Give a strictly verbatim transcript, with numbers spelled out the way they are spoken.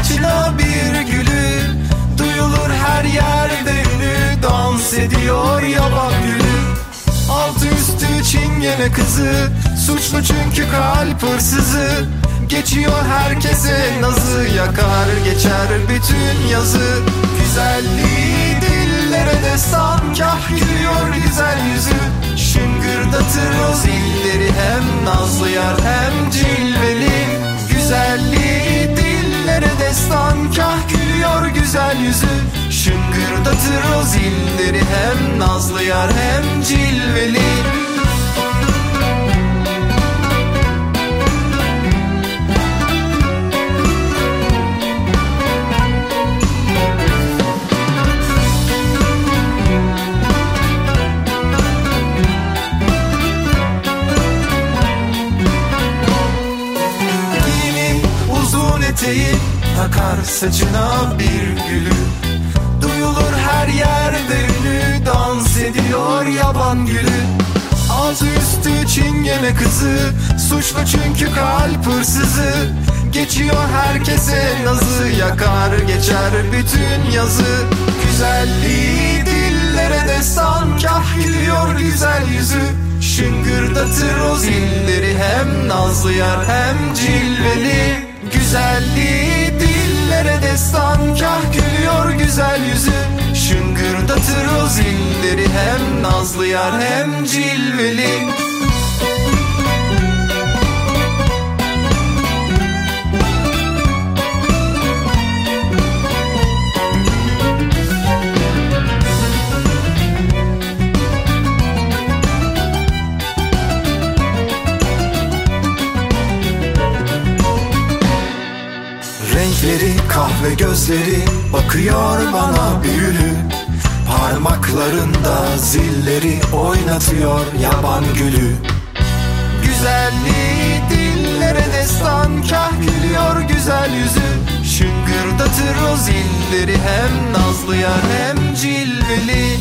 saçına bir gülü, duyulur her yerde ünlü, dans ediyor yaban gülü. Altı üstü çingene kızı, suçlu çünkü kalp hırsızı. Geçiyor herkese nazı, yakar geçer bütün yazı. Güzelliği dillere destan, kah gülüyor güzel yüzü. Şıngırdatır o zilleri, hem nazlı yar hem cilveli. Güzelliği dillere destan, kah gülüyor güzel yüzü. Şıngırdatır o zilleri, hem nazlı yar hem cilveli. Eteği takar saçına bir gülü, duyulur her yerde ünlü, dans ediyor yaban gülü. Altı üstü çingene kızı, suçlu çünkü kalp hırsızı. Geçiyor herkese nazı, yakar geçer bütün yazı. Güzelliği dillere destan, kah gülüyor güzel yüzü. Şıngırdatır o zilleri, hem nazlı yar hem cilveli. Güzelliği dillere destan, kah gülüyor güzel yüzü. Şıngırdatır o zilleri, hem nazlı yar hem cilveli. Renkleri kahve gözleri, bakıyor bana büyülü. Parmaklarında zilleri oynatıyor yaban gülü. Güzelliği dillere destan, kah gülüyor güzel yüzü. Şıngırdatır o zilleri, hem nazlı yar hem cilveli.